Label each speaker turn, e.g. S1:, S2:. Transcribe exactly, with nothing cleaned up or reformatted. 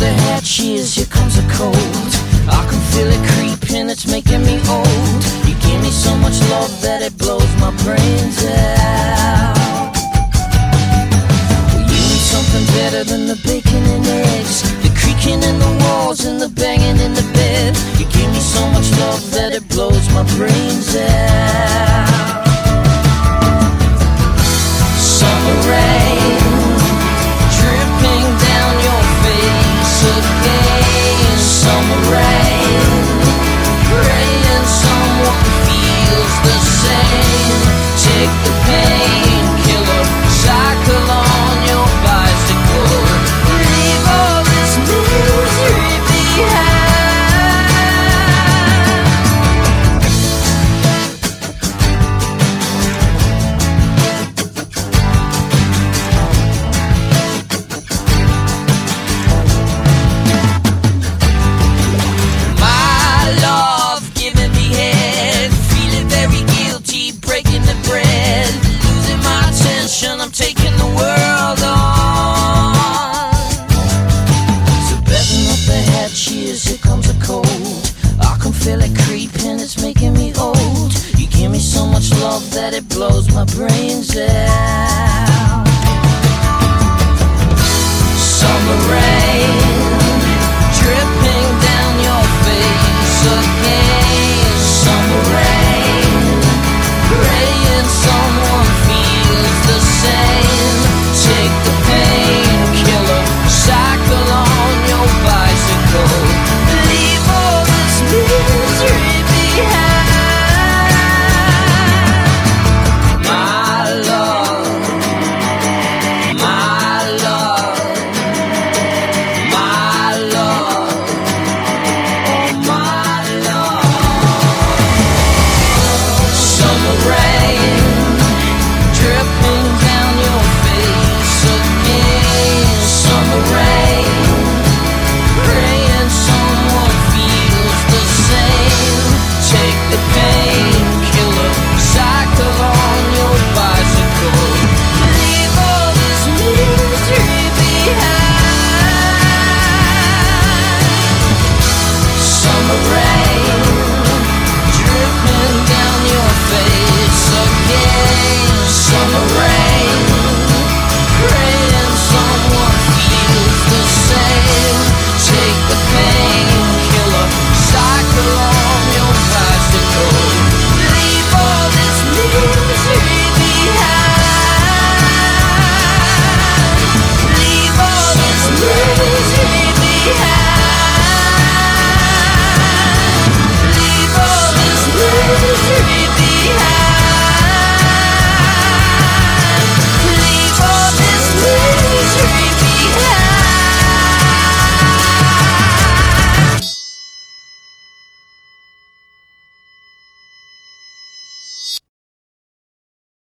S1: the hatch is, here comes a cold. I can feel it creeping, it's making me old. You give me so much love that it blows my brains out. Well, you need something better than the bacon and eggs, the creaking in the walls and the banging in the bed. You give me so much love that it blows my brains out. Summer rain,